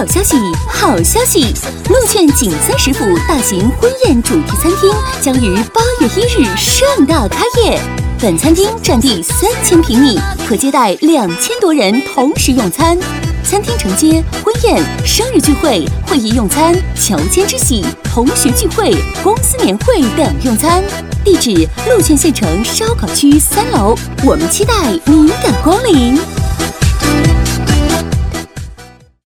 好消息，好消息！鹿券仅30府大型婚宴主题餐厅将于8月1日盛大开业。本餐厅占地3000平米，可接待2000多人同时用餐。餐厅承接婚宴、生日聚会、会议用餐、乔迁之喜、同学聚会、公司年会等用餐。地址：鹿券县城烧烤区3楼。我们期待您的光临。